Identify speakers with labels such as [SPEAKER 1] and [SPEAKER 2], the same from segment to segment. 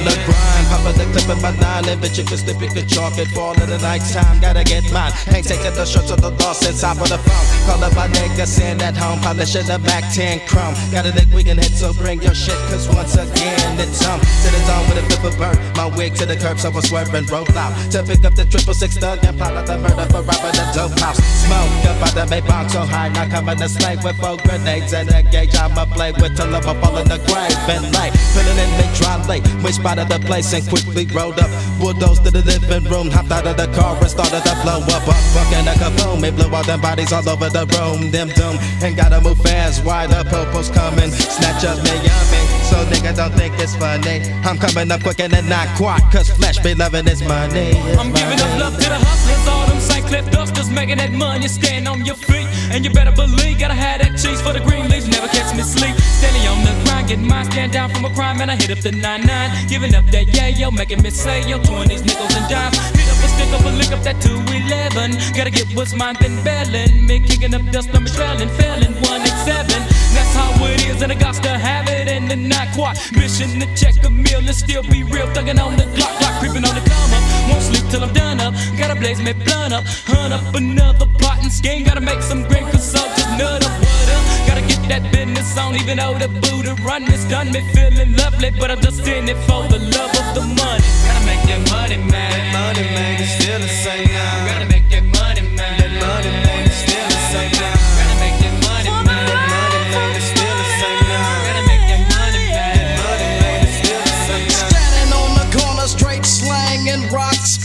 [SPEAKER 1] on the grind, poppin' the clip in my nine, and bitch you can slip, you can chalk it. Fall in the night time, gotta get mine. Ain't taking the shirts of the loss inside of the phone. Call up my nigga, sitting at home, polishing the Mac 10 chrome. Got a dick we can hit, so bring your shit, cause once again it's on. To the dawn with a flip of bird, my wig to the curb, so I swerve and roll out. To pick up the 666 thug and plot out the murder for robbing the dope house. Smoke up out the vape bomb so high, now coming to slay with 4 grenades and a gauge. I'ma play with till I'm fall in the grave and lay. Filling in mid dry late, which spot of the place and quickly rolled up. Bulldozed to the living room, hopped out of the car and started to blow up. Fucking a kaboom, it blew all them bodies all over the room. Them doom, and gotta move fast, why the popo's coming. Snatch up me yummy, so nigga don't think it's funny. I'm coming up quick and not quite, cause flesh be loving its money.
[SPEAKER 2] I'm giving up love to the hustlers, all them St. Cliff dusters, making that money, stand on your feet. And you better believe, gotta have that cheese for the green leaves, never catch me sleep. Steady on the grind, getting mine, stand down from a crime, and I hit up the 99. Giving up that yeah, yo, making me say, yo, 20s, nickels and dimes. Hit up a stick up a lick up that 211. Gotta get what's mine, then bailing. Me kicking up dust, I'm trailing, failing 1 and 7. That's how it is, and I got to have it, and then not quite. Mission to check a meal and still be real, thugging on the clock, creeping on the come up. Won't sleep till I'm done up, gotta blaze me blunt up. Hunt up another plot and scheme, gotta make some green, cause so just nut up, what up. Gotta get that business on, even though the Buddha run this done me feeling lovely, but I'm just in it for the love of the money. Gotta make that money, man.
[SPEAKER 1] That money, man, it's still the same now.
[SPEAKER 2] Gotta make that money, man.
[SPEAKER 1] That money, man, it's still the same now.
[SPEAKER 2] Gotta make that money, man.
[SPEAKER 1] That money, man, it's still the same now.
[SPEAKER 2] Gotta make that money, man.
[SPEAKER 1] That money, man, it's still the same now.
[SPEAKER 3] Standing on the corner, straight slanging rocks.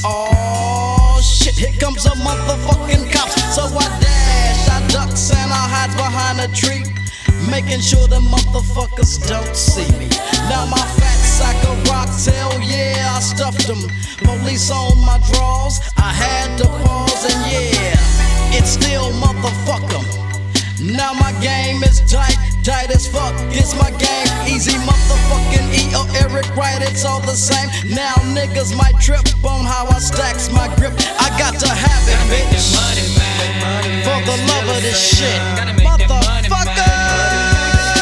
[SPEAKER 3] Oh shit, here comes a motherfucking cop. So I dash, I ducks, and I hide behind a tree, making sure the motherfuckers don't see me. Now my fat sack of rocks, hell yeah, I stuffed them. Police on my drawers, I had to pause, and yeah, it's still motherfucker. Now my game is tight as fuck. It's my game, easy motherfucking E or Eric Wright, it's all the same. Now niggas might trip on how I stacks my grip. I got to have it, bitch, for the love of this shit, motherfucker.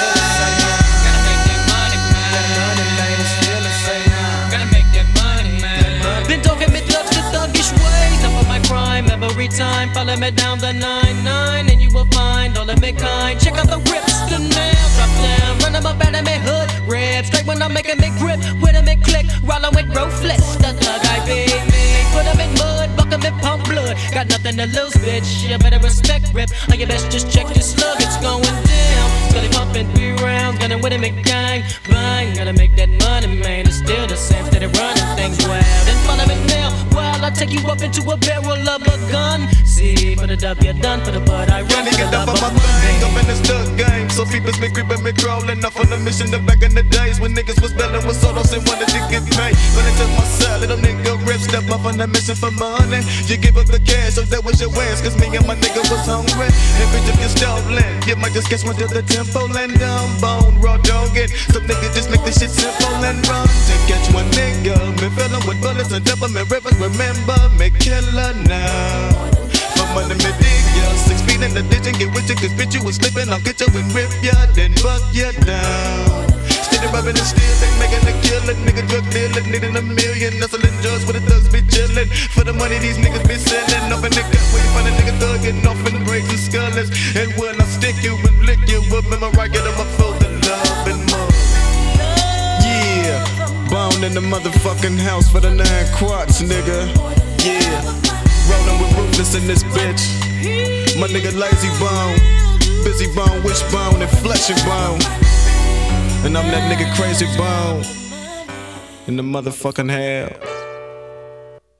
[SPEAKER 3] Every time, follow me down the 99, and you will find all of me kind. Check out the rips, the nails drop down, run them up out of me hood, red straight when I'm making me grip, with them in click, rollin' with ruthless, the thug I be me. Put them in mud, buck them in pump blood, got nothing to lose, bitch, you better respect rip, or you best just check this slug, it's going down. Scully pumping 3 rounds, gunning with him in gang, bang, gotta make that money, man, it's still the same, steady running things wild, and follow me now, while I take you up into a barrel of a gun. See, for the W done, for the bud I run.
[SPEAKER 1] Get up on my thing, up in this thug game. So people's been creeping, me crawling off on the mission. The back in the days when niggas was belling with solos and wanted to get paid. When they took my side, little nigga rip, step up on the mission for money. You give up the cash, so that was your wins. Cause me and my nigga was hungry. And bitch, if you're stolen, you might just catch one to the tempo and down bone, raw dogging. Some niggas just make this shit simple and run. To catch one nigga, me filling with bullets and double me rivers. Remember me killer now. Money me dig ya, 6 feet in the ditch and get with you. Cause bitch you was slipping, I'll get you and rip ya, then buck ya down. Steady rubbing and steal, they making a killing. Nigga drug dealer, needing $1 million. Hustling drugs where the thugs be chillin'. For the money these niggas be sellin'. Off in the gut where you find a nigga thuggin'. Off in the braids and skullers. And when I stick you and lick you up in my right, get up my fold the love and more. Yeah, bound in the motherfucking house for the 9 quarts, nigga. Yeah. Rollin' with ruthless in this bitch. My nigga Lazy Bone, Busy Bone, Wishbone, and Flesh and Bone. And I'm that nigga Crazy Bone in the motherfucking hell.